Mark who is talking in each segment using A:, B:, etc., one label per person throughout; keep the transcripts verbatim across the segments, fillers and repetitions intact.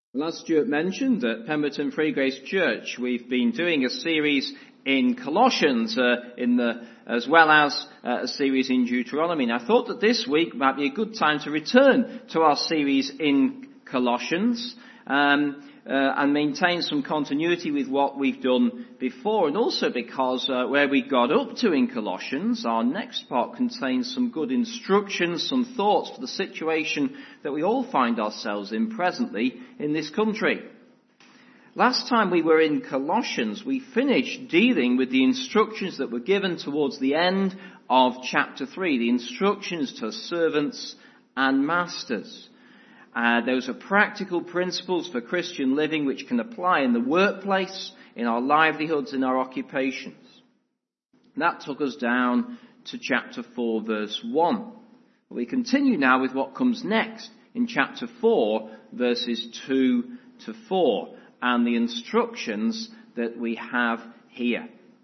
A: Well, as Stuart mentioned, at Pemberton Free Grace Church, we've been doing a series in Colossians, uh, in the, as well as uh, a series in Deuteronomy. And I thought that this week might be a good time to return to our series in Colossians, um, uh, and maintain some continuity with what we've done before. And also because uh, where we got up to in Colossians, our next part contains some good instructions, some thoughts for the situation that we all find ourselves in presently in this country. Last time we were in Colossians, we finished dealing with the instructions that were given towards the end of chapter three, the instructions to servants and masters. Uh, those are practical principles for Christian living which can apply in the workplace, in our livelihoods, in our occupations. That took us down to chapter four, verse one. We continue now with what comes next in chapter four, verses two to four, and the instructions that we have here.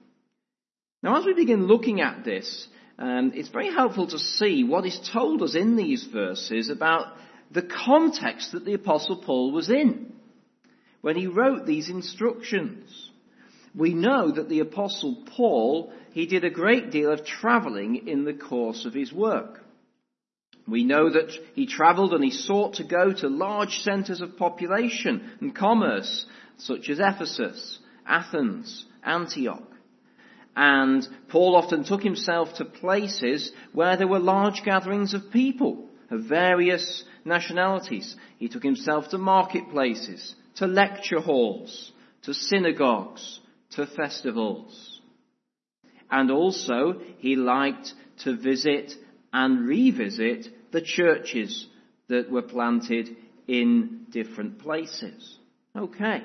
A: Now, as we begin looking at this, um, it's very helpful to see what is told us in these verses about the context that the Apostle Paul was in when he wrote these instructions. We know that the Apostle Paul, he did a great deal of travelling in the course of his work. We know that he travelled and he sought to go to large centres of population and commerce, such as Ephesus, Athens, Antioch. And Paul often took himself to places where there were large gatherings of people of various nationalities. He took himself to marketplaces, to lecture halls, to synagogues, to festivals. And also he liked to visit and revisit the churches that were planted in different places. Okay.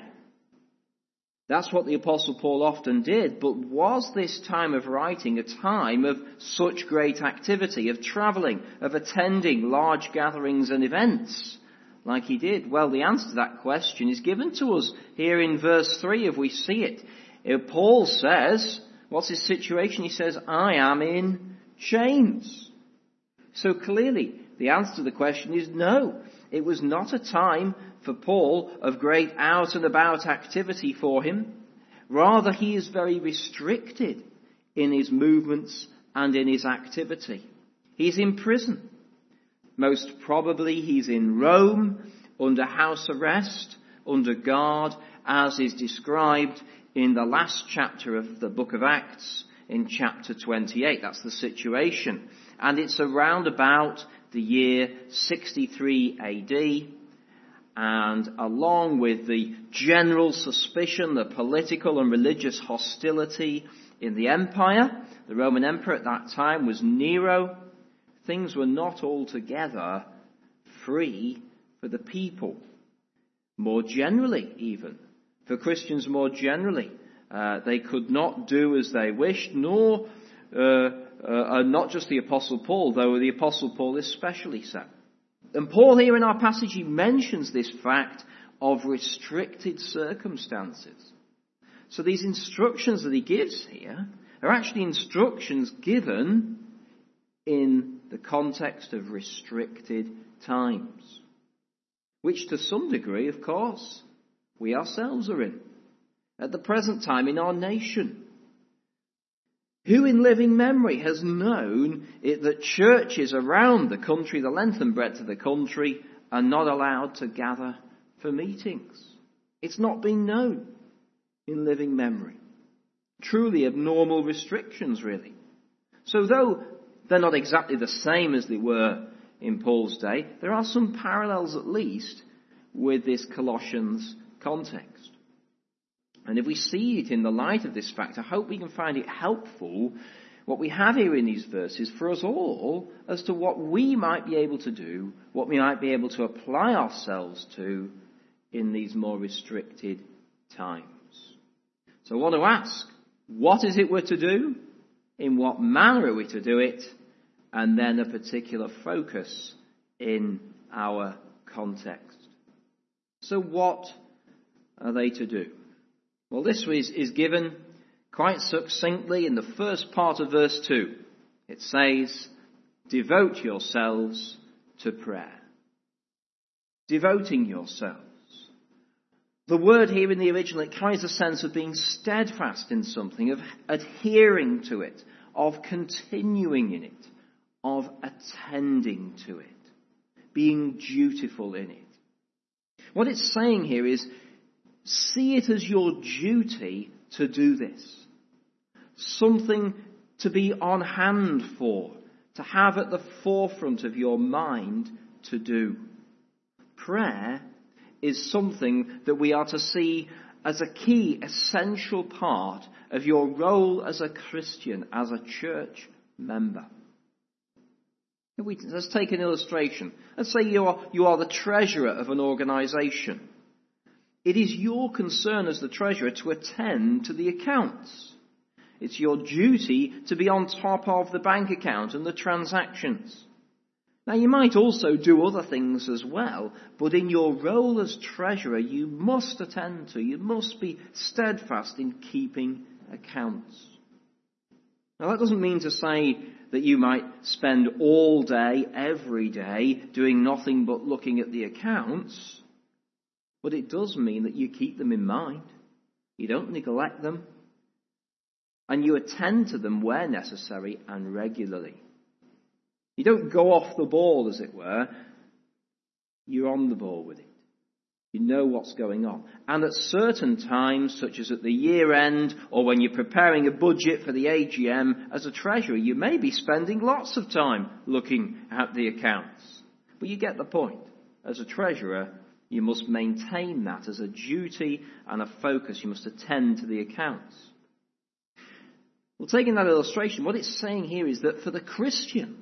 A: That's what the Apostle Paul often did, but was this time of writing a time of such great activity, of travelling, of attending large gatherings and events like he did? Well, the answer to that question is given to us here in verse three, if we see it. If Paul says, what's his situation? He says, I am in chains. So clearly, the answer to the question is no. It was not a time for Paul of great out and about activity for him. Rather, he is very restricted in his movements and in his activity. He's in prison. Most probably he's in Rome, under house arrest, under guard, as is described in the last chapter of the book of Acts, in chapter twenty-eight. That's the situation. And it's around about the year sixty-three A D, and along with the general suspicion, the political and religious hostility in the empire, the Roman emperor at that time was Nero, things were not altogether free for the people. More generally, even, for Christians more generally, uh, they could not do as they wished, nor uh, Uh, not just the Apostle Paul, though the Apostle Paul especially so. And Paul here in our passage, he mentions this fact of restricted circumstances. So these instructions that he gives here are actually instructions given in the context of restricted times, which to some degree, of course, we ourselves are in at the present time in our nation. Who in living memory has known it that churches around the country, the length and breadth of the country, are not allowed to gather for meetings? It's not been known in living memory. Truly abnormal restrictions, really. So though they're not exactly the same as they were in Paul's day, there are some parallels at least with this Colossians context. And if we see it in the light of this fact, I hope we can find it helpful, what we have here in these verses, for us all, as to what we might be able to do, what we might be able to apply ourselves to in these more restricted times. So I want to ask, what is it we're to do? In what manner are we to do it? And then a particular focus in our context. So what are they to do? Well, this is, is given quite succinctly in the first part of verse two. It says, devote yourselves to prayer. Devoting yourselves The word here in the original, it carries a sense of being steadfast in something, of adhering to it, of continuing in it, of attending to it, being dutiful in it. What it's saying here is, see it as your duty to do this. Something to be on hand for, to have at the forefront of your mind to do. Prayer is something that we are to see as a key, essential part of your role as a Christian, as a church member. We, let's take an illustration. Let's say you are, you are the treasurer of an organisation. It is your concern as the treasurer to attend to the accounts. It's your duty to be on top of the bank account and the transactions. Now, you might also do other things as well, but in your role as treasurer, you must attend to, you must be steadfast in keeping accounts. Now, that doesn't mean to say that you might spend all day, every day, doing nothing but looking at the accounts, but it does mean that you keep them in mind. You don't neglect them, and you attend to them where necessary and regularly. You don't go off the ball, as it were. You're on the ball with it. You know what's going on. And at certain times, such as at the year end, or when you're preparing a budget for the A G M, as a treasurer, you may be spending lots of time looking at the accounts. But you get the point. As a treasurer, you must maintain that as a duty and a focus. You must attend to the accounts. Well, taking that illustration, what it's saying here is that for the Christian,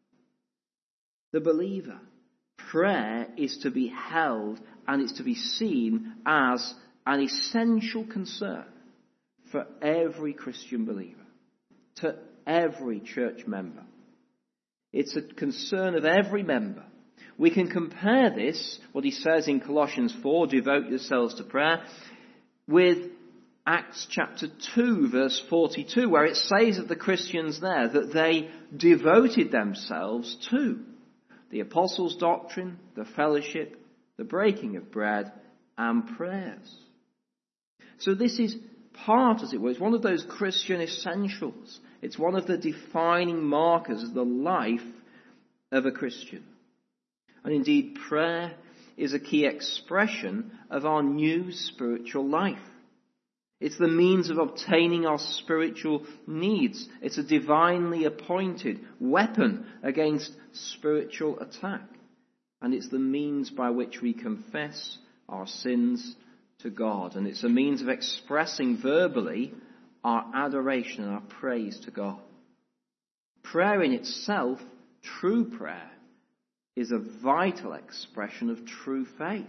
A: the believer, prayer is to be held and it's to be seen as an essential concern for every Christian believer, to every church member. It's a concern of every member. We can compare this, what he says in Colossians four, devote yourselves to prayer, with Acts chapter two, verse forty-two, where it says of the Christians there that they devoted themselves to the apostles' doctrine, the fellowship, the breaking of bread, and prayers. So this is part, as it were, it's one of those Christian essentials. It's one of the defining markers of the life of a Christian. And indeed, prayer is a key expression of our new spiritual life. It's the means of obtaining our spiritual needs. It's a divinely appointed weapon against spiritual attack. And it's the means by which we confess our sins to God. And it's a means of expressing verbally our adoration and our praise to God. Prayer in itself, true prayer, is a vital expression of true faith.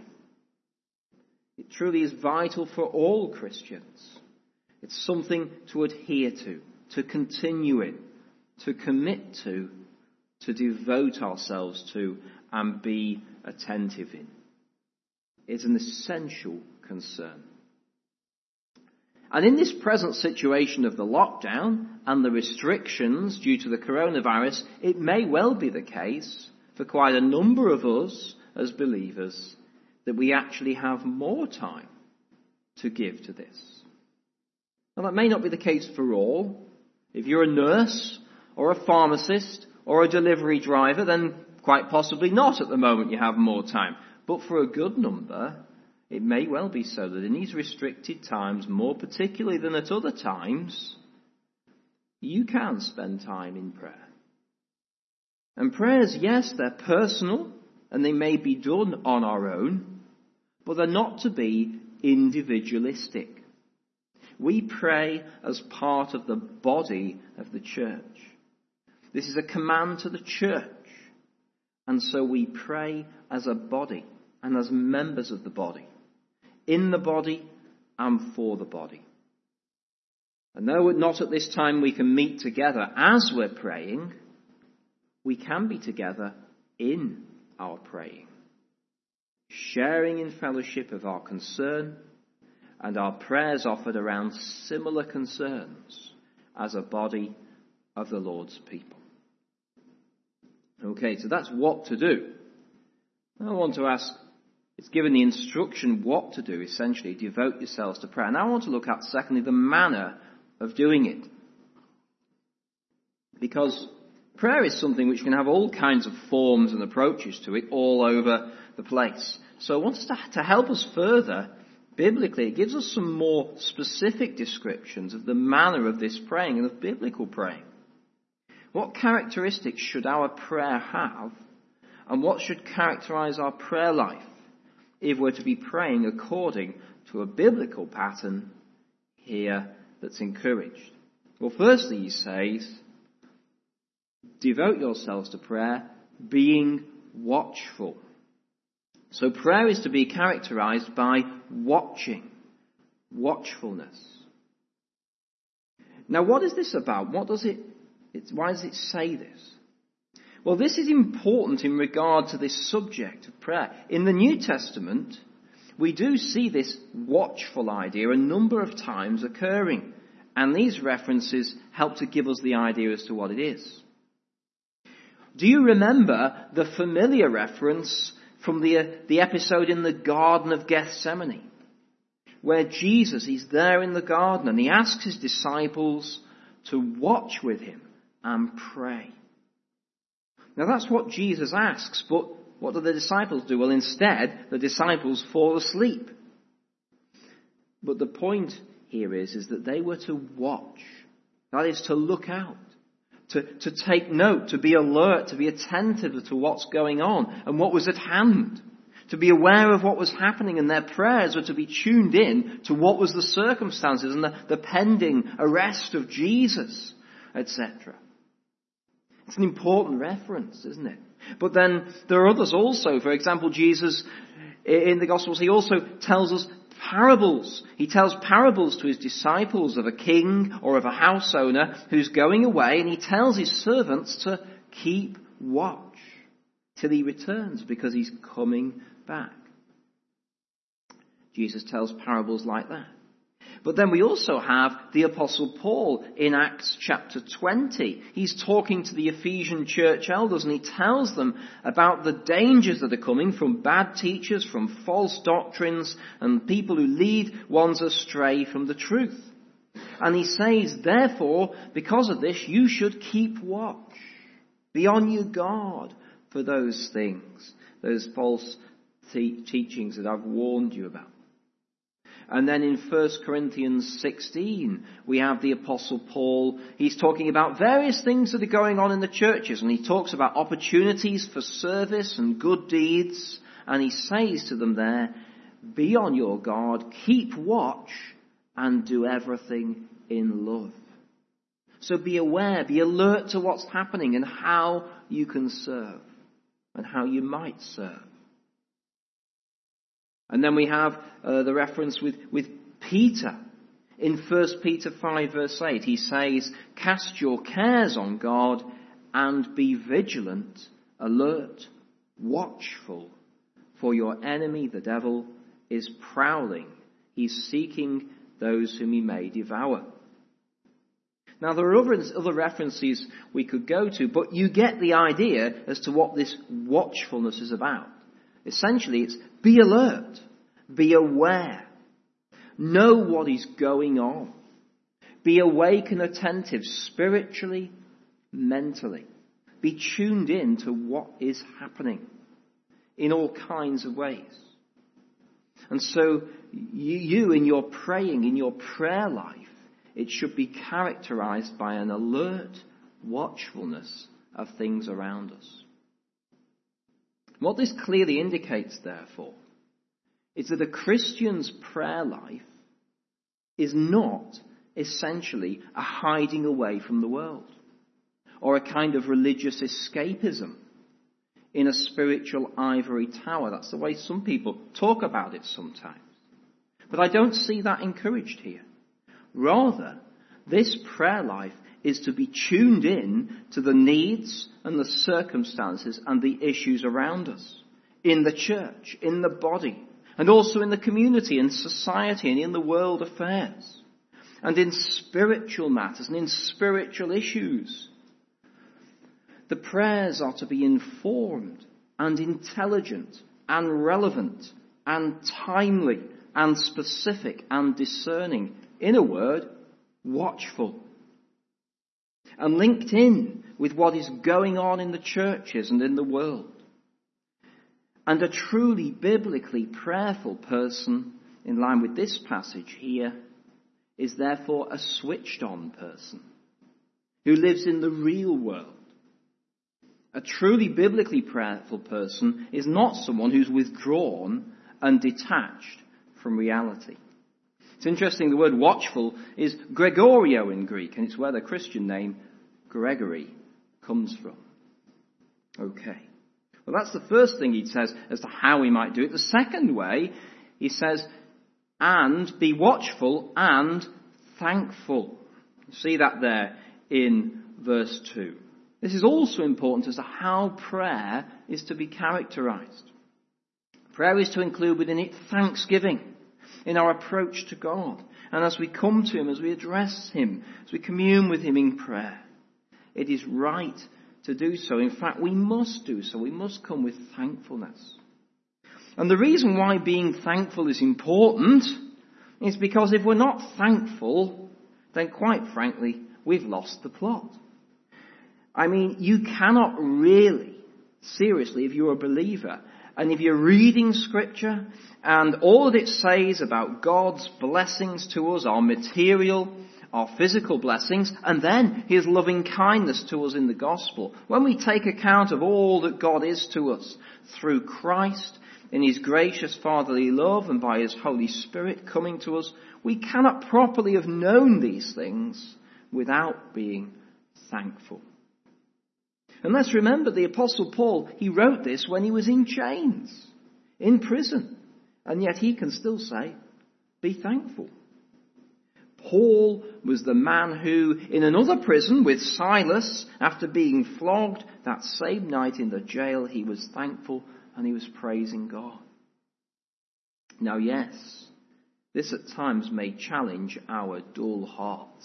A: It truly is vital for all Christians. It's something to adhere to, to continue in, to commit to, to devote ourselves to, and be attentive in. It's an essential concern. And in this present situation of the lockdown and the restrictions due to the coronavirus, it may well be the case for quite a number of us as believers that we actually have more time to give to this. Now, that may not be the case for all. If you're a nurse or a pharmacist or a delivery driver, then quite possibly not at the moment you have more time. But for a good number, it may well be so that in these restricted times, more particularly than at other times, you can spend time in prayer. And prayers, yes, they're personal and they may be done on our own, but they're not to be individualistic. We pray as part of the body of the church. This is a command to the church. And so we pray as a body and as members of the body, in the body and for the body. And though not at this time we can meet together as we're praying, we can be together in our praying, sharing in fellowship of our concern and our prayers offered around similar concerns as a body of the Lord's people. Okay, so that's what to do. I want to ask It's given the instruction what to do, essentially, devote yourselves to prayer. Now I want to look at, secondly, the manner of doing it. Because prayer is something which can have all kinds of forms and approaches to it all over the place. So I want us to, to help us further, biblically, it gives us some more specific descriptions of the manner of this praying and of biblical praying. What characteristics should our prayer have, and what should characterize our prayer life if we're to be praying according to a biblical pattern here that's encouraged? Well, firstly, he says, devote yourselves to prayer, being watchful. So prayer is to be characterized by watching, watchfulness. Now, what is this about? What does it, it's, why does it say this? Well, this is important in regard to this subject of prayer. In the New Testament, we do see this watchful idea a number of times occurring, and these references help to give us the idea as to what it is. Do you remember the familiar reference from the, the episode in the Garden of Gethsemane, where Jesus, he's there in the garden and he asks his disciples to watch with him and pray. Now that's what Jesus asks, but what do the disciples do? Well, instead, the disciples fall asleep. But the point here is, is that they were to watch. That is to look out, to, to take note, to be alert, to be attentive to what's going on and what was at hand, to be aware of what was happening, and their prayers were to be tuned in to what was the circumstances and the, the pending arrest of Jesus, et cetera. It's an important reference, isn't it? But then there are others also. For example, Jesus, in the Gospels, he also tells us parables. He tells parables to his disciples of a king or of a house owner who's going away, and he tells his servants to keep watch till he returns because he's coming back. Jesus tells parables like that. But then we also have the Apostle Paul in Acts chapter twenty. He's talking to the Ephesian church elders and he tells them about the dangers that are coming from bad teachers, from false doctrines, and people who lead ones astray from the truth. And he says, therefore, because of this, you should keep watch. Be on your guard for those things, those false te- teachings that I've warned you about. And then in First Corinthians sixteen, we have the Apostle Paul. He's talking about various things that are going on in the churches. And he talks about opportunities for service and good deeds. And he says to them there, be on your guard, keep watch, and do everything in love. So be aware, be alert to what's happening and how you can serve and how you might serve. And then we have uh, the reference with, with Peter. In First Peter five verse eight, he says, cast your cares on God and be vigilant, alert, watchful, for your enemy, the devil, is prowling. He's seeking those whom he may devour. Now there are other, other references we could go to, but you get the idea as to what this watchfulness is about. Essentially, it's be alert, be aware, know what is going on, be awake and attentive spiritually, mentally, be tuned in to what is happening in all kinds of ways. And so you, you in your praying, in your prayer life, it should be characterized by an alert watchfulness of things around us. What this clearly indicates, therefore, is that a Christian's prayer life is not essentially a hiding away from the world or a kind of religious escapism in a spiritual ivory tower. That's the way some people talk about it sometimes. But I don't see that encouraged here. Rather, this prayer life is to be tuned in to the needs and the circumstances and the issues around us, in the church, in the body, and also in the community, in society, and in the world affairs, and in spiritual matters and in spiritual issues. The prayers are to be informed and intelligent and relevant and timely and specific and discerning. In a word, watchful. And linked in with what is going on in the churches and in the world. And a truly biblically prayerful person, in line with this passage here, is therefore a switched on person who lives in the real world. A truly biblically prayerful person is not someone who's withdrawn and detached from reality. It's interesting, the word watchful is Gregorio in Greek, and it's where the Christian name Gregory comes from. Okay. Well, that's the first thing he says as to how we might do it. The second way, he says, and be watchful and thankful. You see that there in verse two. This is also important as to how prayer is to be characterized. Prayer is to include within it thanksgiving in our approach to God. And as we come to him, as we address him, as we commune with him in prayer, it is right to do so. In fact, we must do so. We must come with thankfulness. And the reason why being thankful is important is because if we're not thankful, then quite frankly, we've lost the plot. I mean, you cannot really, seriously, if you're a believer, and if you're reading Scripture, and all that it says about God's blessings to us are material, our physical blessings, and then his loving kindness to us in the gospel. When we take account of all that God is to us through Christ, in his gracious fatherly love and by his Holy Spirit coming to us, we cannot properly have known these things without being thankful. And let's remember the Apostle Paul, he wrote this when he was in chains, in prison, and yet he can still say, be thankful. Paul was the man who, in another prison with Silas, after being flogged, that same night in the jail, he was thankful and he was praising God. Now, yes, this at times may challenge our dull hearts.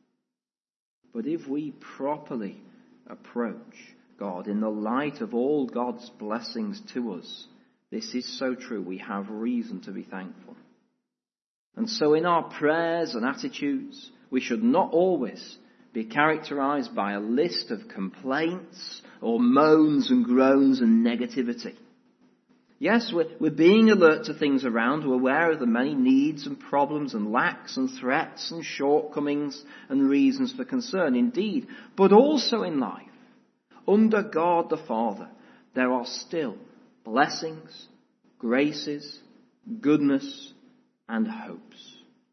A: But if we properly approach God in the light of all God's blessings to us, this is so true. We have reason to be thankful. And so in our prayers and attitudes, we should not always be characterized by a list of complaints or moans and groans and negativity. Yes, we're, we're being alert to things around. We're aware of the many needs and problems and lacks and threats and shortcomings and reasons for concern, indeed. But also in life, under God the Father, there are still blessings, graces, goodness, and hopes.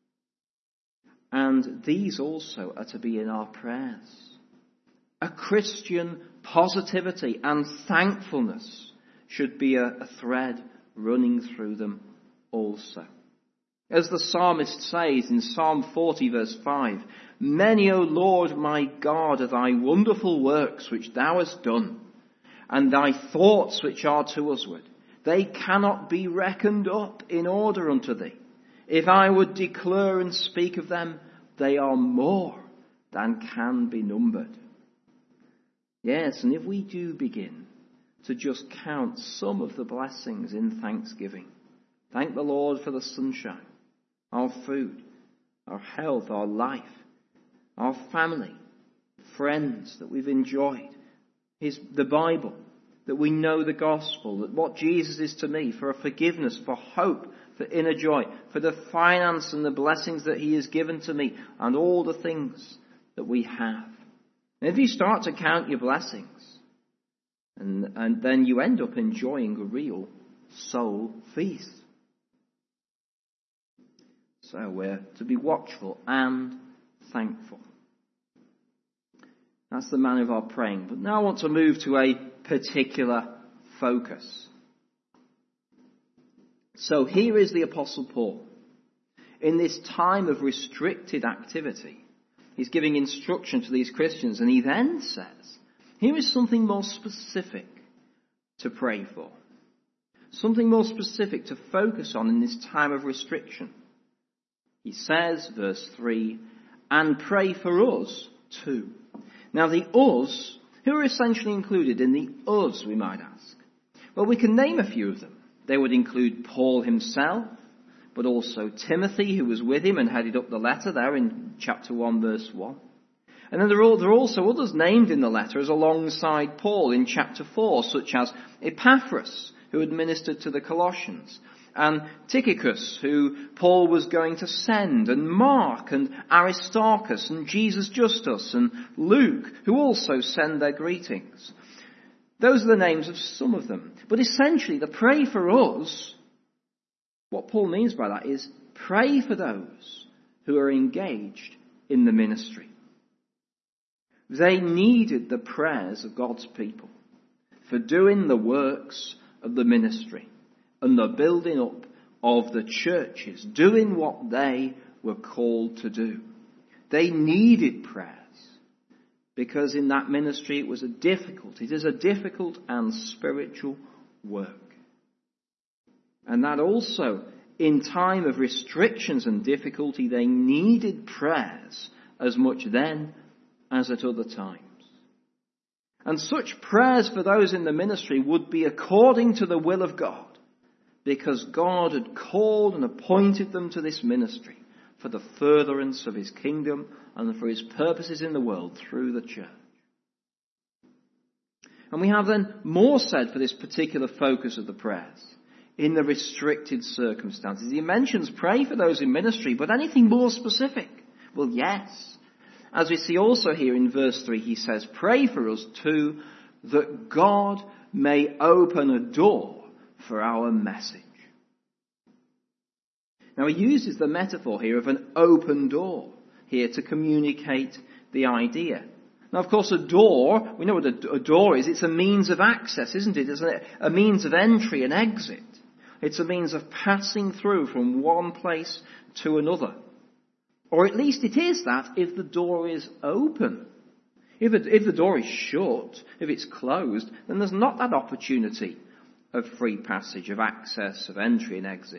A: And these also are to be in our prayers. A Christian positivity and thankfulness should be a, a thread running through them also. As the psalmist says in Psalm forty verse five, many, O Lord my God, are thy wonderful works which thou hast done, and thy thoughts which are to usward. They cannot be reckoned up in order unto thee. If I would declare and speak of them, they are more than can be numbered. Yes, and if we do begin to just count some of the blessings in thanksgiving, thank the Lord for the sunshine, our food, our health, our life, our family, friends that we've enjoyed, His, the Bible, that we know the gospel, that what Jesus is to me, for a forgiveness, for hope, for inner joy, for the finance and the blessings that he has given to me, and all the things that we have. And if you start to count your blessings, and, and then you end up enjoying a real soul feast. So we're to be watchful and thankful. That's the manner of our praying. But now I want to move to a particular focus. So here is the Apostle Paul. In this time of restricted activity, he's giving instruction to these Christians, and he then says, here is something more specific to pray for. Something more specific to focus on in this time of restriction. He says, verse three, and pray for us too. Now the us, who are essentially included in the us, we might ask? Well, we can name a few of them. They would include Paul himself, but also Timothy, who was with him and headed up the letter there in chapter one, verse one. And then there are, there are also others named in the letter as alongside Paul in chapter four, such as Epaphras, who had ministered to the Colossians, and Tychicus, who Paul was going to send, and Mark and Aristarchus and Jesus Justus and Luke, who also send their greetings. Those are the names of some of them. But essentially, the pray for us, what Paul means by that is pray for those who are engaged in the ministry. They needed the prayers of God's people for doing the works of the ministry and the building up of the churches, doing what they were called to do. They needed prayers because in that ministry it was a difficult, it is a difficult and spiritual work. And that also, in time of restrictions and difficulty, they needed prayers as much then as at other times. And such prayers for those in the ministry would be according to the will of God, because God had called and appointed them to this ministry for the furtherance of his kingdom and for his purposes in the world through the church. And we have then more said for this particular focus of the prayers in the restricted circumstances. He mentions pray for those in ministry, but anything more specific? Well, yes. As we see also here in verse three, he says, pray for us too, that God may open a door for our message. Now he uses the metaphor here of an open door here to communicate the idea. Now of course a door, we know what a, a door is, it's a means of access, isn't it? It's a, a means of entry and exit. It's a means of passing through from one place to another. Or at least it is that if the door is open. If, it, if the door is shut, if it's closed, then there's not that opportunity of free passage, of access, of entry and exit.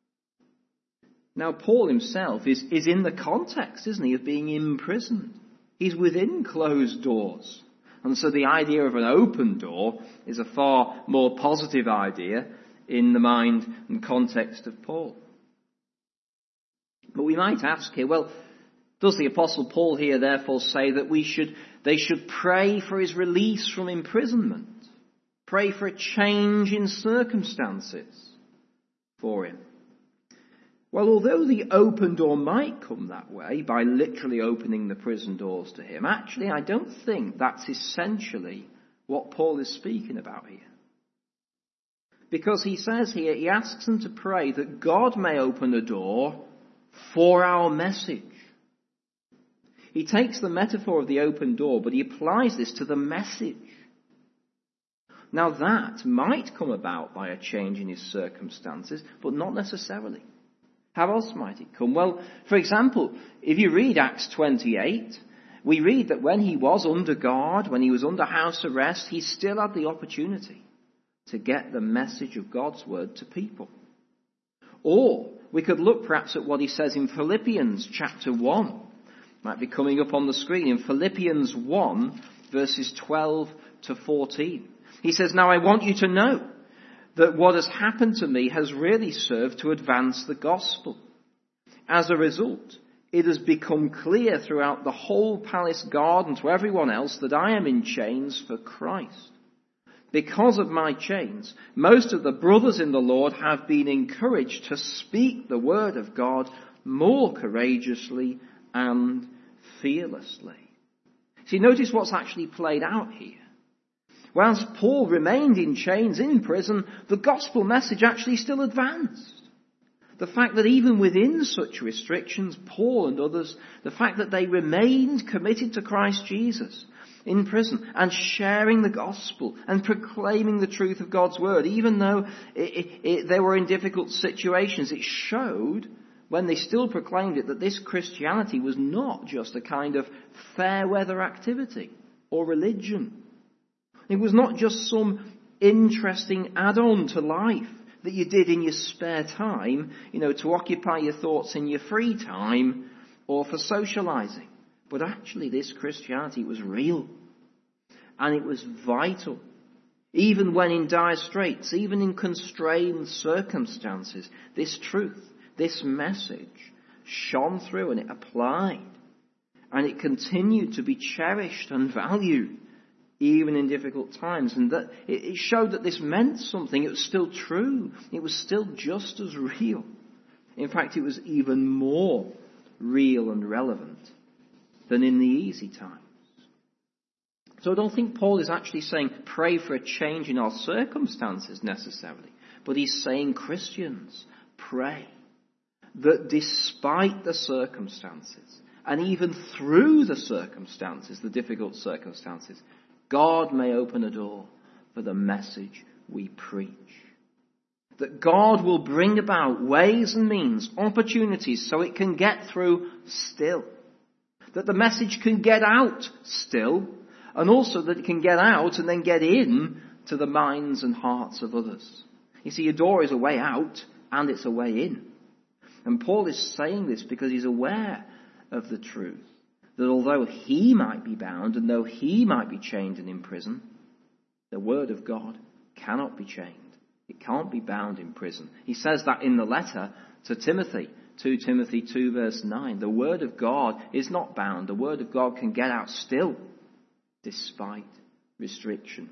A: Now Paul himself is, is in the context, isn't he, of being imprisoned. He's within closed doors. And so the idea of an open door is a far more positive idea in the mind and context of Paul. But we might ask here, well, does the Apostle Paul here therefore say that we should, they should pray for his release from imprisonment? Pray for a change in circumstances for him? Well, although the open door might come that way, by literally opening the prison doors to him, actually I don't think that's essentially what Paul is speaking about here. Because he says here, he asks them to pray that God may open a door for our message. He takes the metaphor of the open door, but he applies this to the message. Now that might come about by a change in his circumstances, but not necessarily. How else might it come? Well, for example, if you read Acts twenty-eight, we read that when he was under guard, when he was under house arrest, he still had the opportunity to get the message of God's word to people. Or we could look perhaps at what he says in Philippians chapter one. Might be coming up on the screen. In Philippians one, verses twelve to fourteen. He says, now I want you to know that what has happened to me has really served to advance the gospel. As a result, it has become clear throughout the whole palace guard and to everyone else that I am in chains for Christ. Because of my chains, most of the brothers in the Lord have been encouraged to speak the word of God more courageously and fearlessly. See, notice what's actually played out here. Whereas Paul remained in chains in prison, the gospel message actually still advanced. The fact that even within such restrictions, Paul and others, the fact that they remained committed to Christ Jesus in prison and sharing the gospel and proclaiming the truth of God's word, even though it, it, it, they were in difficult situations, it showed when they still proclaimed it that this Christianity was not just a kind of fair weather activity or religion. It was not just some interesting add-on to life that you did in your spare time, you know, to occupy your thoughts in your free time or for socializing. But actually this Christianity was real and it was vital. Even when in dire straits, even in constrained circumstances, this truth, this message shone through and it applied. And it continued to be cherished and valued even in difficult times. And that it showed that this meant something. It was still true. It was still just as real. In fact, it was even more real and relevant than in the easy times. So I don't think Paul is actually saying pray for a change in our circumstances necessarily. But he's saying, Christians, pray that despite the circumstances, and even through the circumstances, the difficult circumstances, God may open a door for the message we preach. That God will bring about ways and means, opportunities, so it can get through still. That the message can get out still, and also that it can get out and then get in to the minds and hearts of others. You see, a door is a way out, and it's a way in. And Paul is saying this because he's aware of the truth, that although he might be bound and though he might be chained and in prison, the word of God cannot be chained. It can't be bound in prison. He says that in the letter to Timothy, Second Timothy two verse nine. The word of God is not bound. The word of God can get out still, despite restrictions.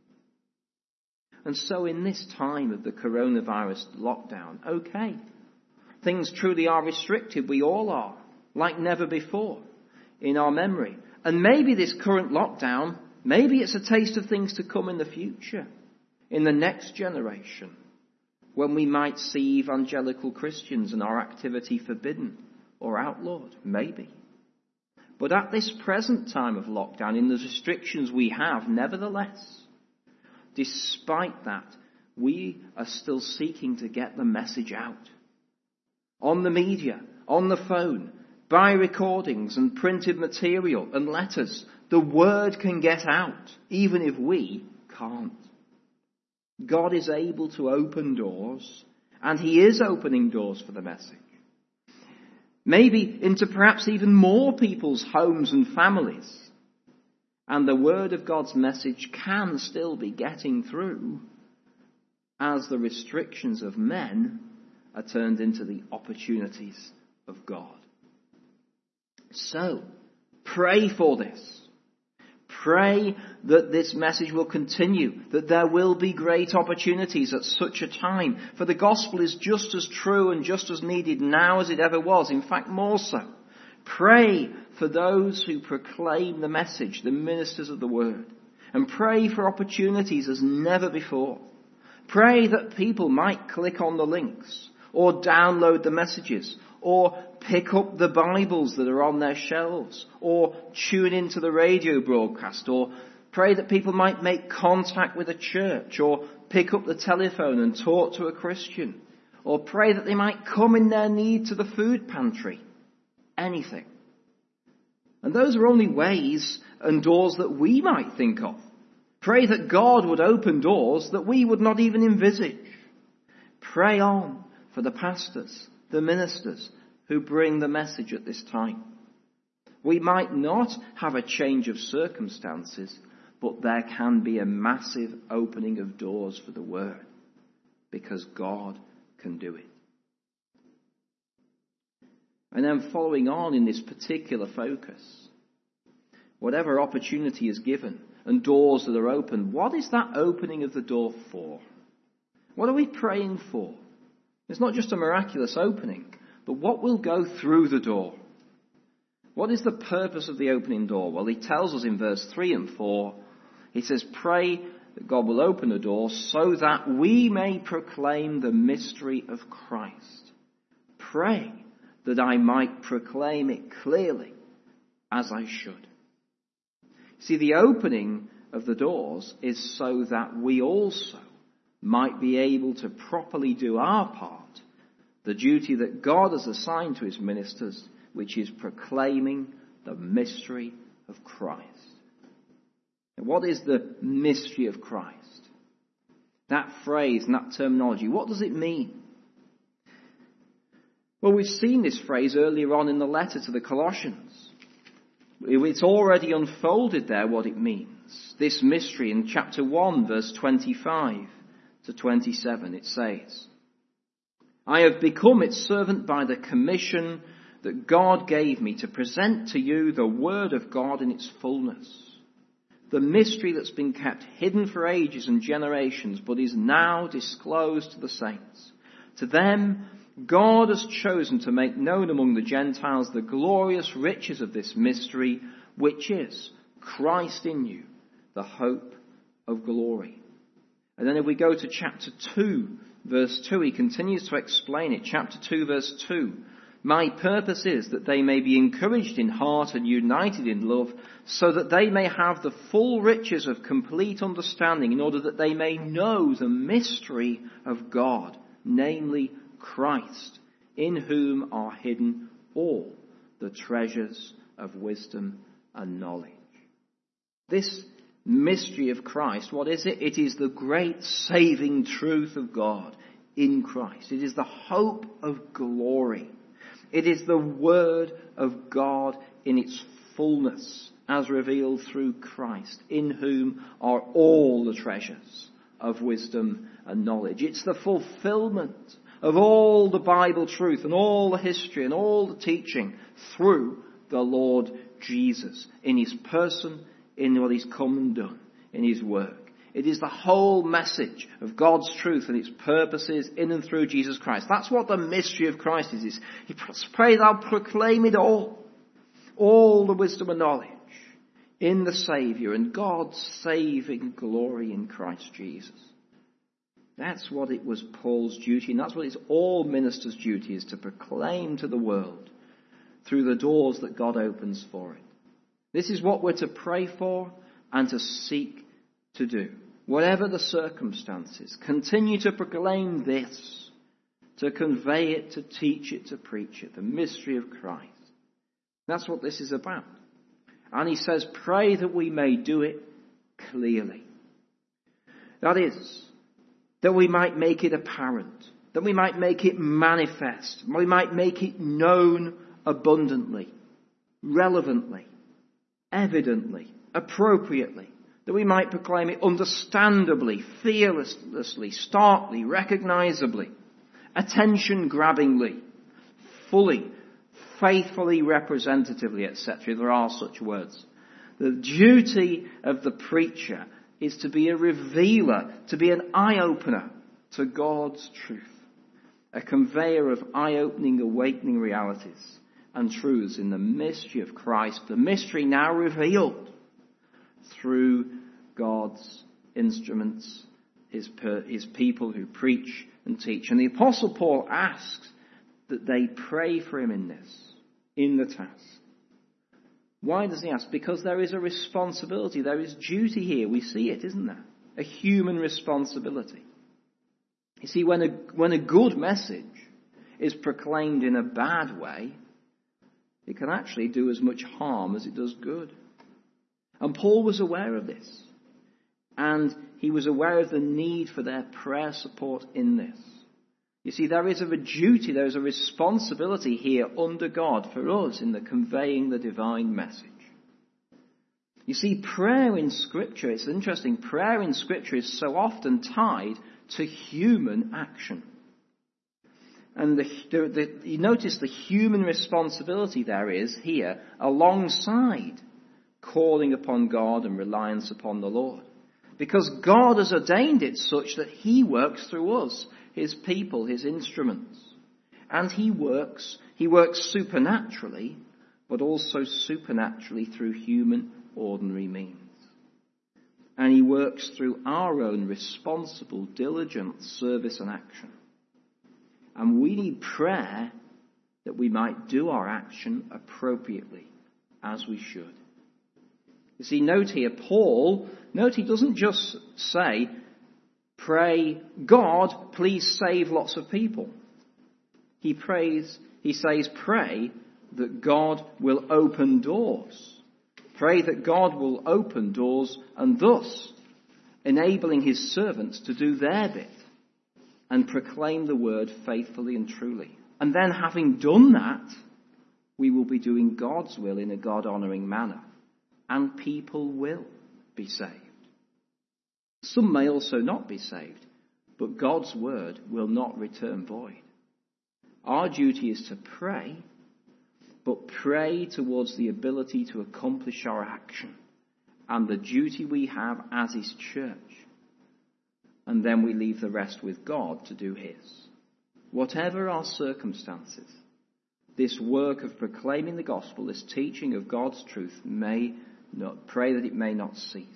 A: And so in this time of the coronavirus lockdown, okay, things truly are restricted. We all are. Like never before in our memory. And maybe this current lockdown, maybe it's a taste of things to come in the future, in the next generation, when we might see evangelical Christians and our activity forbidden or outlawed. Maybe. But at this present time of lockdown, in the restrictions we have, nevertheless, despite that, we are still seeking to get the message out. On the media, on the phone, by recordings and printed material and letters, the word can get out, even if we can't. God is able to open doors, and he is opening doors for the message. Maybe into perhaps even more people's homes and families. And the word of God's message can still be getting through as the restrictions of men are turned into the opportunities of God. So, pray for this. Pray that this message will continue, that there will be great opportunities at such a time. For the gospel is just as true and just as needed now as it ever was, in fact more so. Pray for those who proclaim the message, the ministers of the word. And pray for opportunities as never before. Pray that people might click on the links, or download the messages, or pick up the Bibles that are on their shelves, or tune into the radio broadcast, or pray that people might make contact with a church, or pick up the telephone and talk to a Christian, or pray that they might come in their need to the food pantry. Anything. And those are only ways and doors that we might think of. Pray that God would open doors that we would not even envisage. Pray on for the pastors, the ministers who bring the message at this time. We might not have a change of circumstances, but there can be a massive opening of doors for the word, because God can do it. And then following on in this particular focus, whatever opportunity is given and doors that are opened, what is that opening of the door for? What are we praying for? It's not just a miraculous opening, but what will go through the door? What is the purpose of the opening door? Well, he tells us in verse three and four, he says, pray that God will open a door so that we may proclaim the mystery of Christ. Pray that I might proclaim it clearly as I should. See, the opening of the doors is so that we also might be able to properly do our part, the duty that God has assigned to his ministers, which is proclaiming the mystery of Christ. And what is the mystery of Christ? That phrase and that terminology, what does it mean? Well, we've seen this phrase earlier on in the letter to the Colossians. It's already unfolded there what it means. this mystery in chapter one, verse twenty-five to twenty-seven. It says, I have become its servant by the commission that God gave me to present to you the word of God in its fullness. The mystery that's been kept hidden for ages and generations, but is now disclosed to the saints. To them, God has chosen to make known among the Gentiles the glorious riches of this mystery, which is Christ in you, the hope of glory. And then if we go to chapter two, verse two, he continues to explain it. Chapter two, verse two. My purpose is that they may be encouraged in heart and united in love, so that they may have the full riches of complete understanding, in order that they may know the mystery of God, namely Christ, in whom are hidden all the treasures of wisdom and knowledge. This mystery of Christ, what is it? It is the great saving truth of God in Christ. It is the hope of glory. It is the word of God in its fullness, as revealed through Christ, in whom are all the treasures of wisdom and knowledge. It's the fulfillment of all the Bible truth and all the history and all the teaching through the Lord Jesus, in his person, in what he's come and done, in his work. It is the whole message of God's truth and its purposes in and through Jesus Christ. That's what the mystery of Christ is. is he prays, I'll proclaim it all. All the wisdom and knowledge in the Saviour and God's saving glory in Christ Jesus. That's what it was Paul's duty, and that's what it's all ministers' duty, is to proclaim to the world through the doors that God opens for it. This is what we're to pray for and to seek to do. Whatever the circumstances, continue to proclaim this, to convey it, to teach it, to preach it, the mystery of Christ. That's what this is about. And he says, pray that we may do it clearly. That is, that we might make it apparent, that we might make it manifest, we might make it known abundantly, relevantly, evidently, appropriately, that we might proclaim it understandably, fearlessly, starkly, recognizably, attention-grabbingly, fully, faithfully, representatively, et cetera. There are such words. The duty of the preacher is to be a revealer, to be an eye-opener to God's truth, a conveyor of eye-opening, awakening realities and truths in the mystery of Christ, the mystery now revealed through God's instruments, his, per, his people who preach and teach. And the Apostle Paul asks that they pray for him in this, in the task. Why does he ask? Because there is a responsibility, there is duty here. We see it, isn't there? A human responsibility. You see, when a, when a good message is proclaimed in a bad way, it can actually do as much harm as it does good. And Paul was aware of this. And he was aware of the need for their prayer support in this. You see, there is a duty, there is a responsibility here under God for us in the conveying the divine message. You see, prayer in Scripture, it's interesting, prayer in Scripture is so often tied to human action. And the, the, the, you notice the human responsibility there is here alongside calling upon God and reliance upon the Lord. Because God has ordained it such that he works through us, his people, his instruments. And he works, he works supernaturally, but also supernaturally through human, ordinary means. And he works through our own responsible, diligent service and action. And we need prayer that we might do our action appropriately, as we should. You see, note here, Paul, note he doesn't just say, pray, God, please save lots of people. He prays, he says, pray that God will open doors. Pray that God will open doors and thus enabling his servants to do their bit and proclaim the word faithfully and truly. And then having done that, we will be doing God's will in a God-honouring manner. And people will. be saved. Some may also not be saved, but God's word will not return void. Our duty is to pray, but pray towards the ability to accomplish our action and the duty we have as his church. And then we leave the rest with God to do his. Whatever our circumstances, this work of proclaiming the gospel, this teaching of God's truth, may not, pray that it may not cease.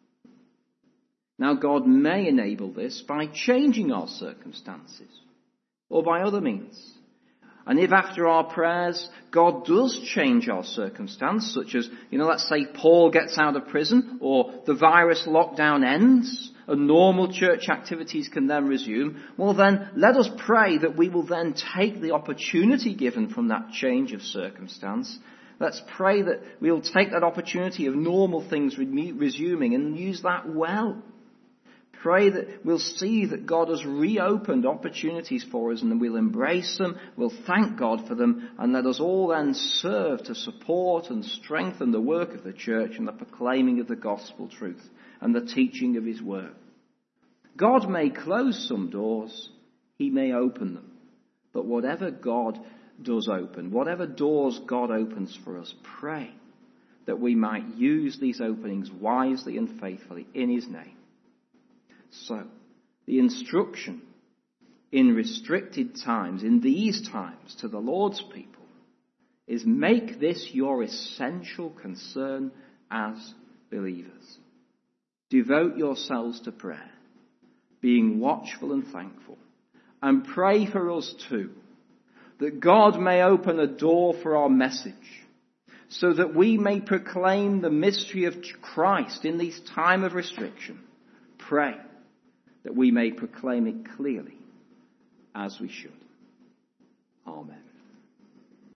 A: Now, God may enable this by changing our circumstances or by other means. And if after our prayers God does change our circumstance, such as, you know, let's say Paul gets out of prison or the virus lockdown ends and normal church activities can then resume, well then let us pray that we will then take the opportunity given from that change of circumstance. Let's pray that we'll take that opportunity of normal things resuming and use that well. Pray that we'll see that God has reopened opportunities for us and we'll embrace them, we'll thank God for them, and let us all then serve to support and strengthen the work of the church and the proclaiming of the gospel truth and the teaching of his word. God may close some doors, he may open them, but whatever God does open, whatever doors God opens for us, pray that we might use these openings wisely and faithfully in his name. So, the instruction in restricted times, in these times, to the Lord's people, is make this your essential concern as believers. Devote yourselves to prayer, being watchful and thankful, and pray for us too, that God may open a door for our message, so that we may proclaim the mystery of Christ in this time of restriction. Pray that we may proclaim it clearly as we should. Amen.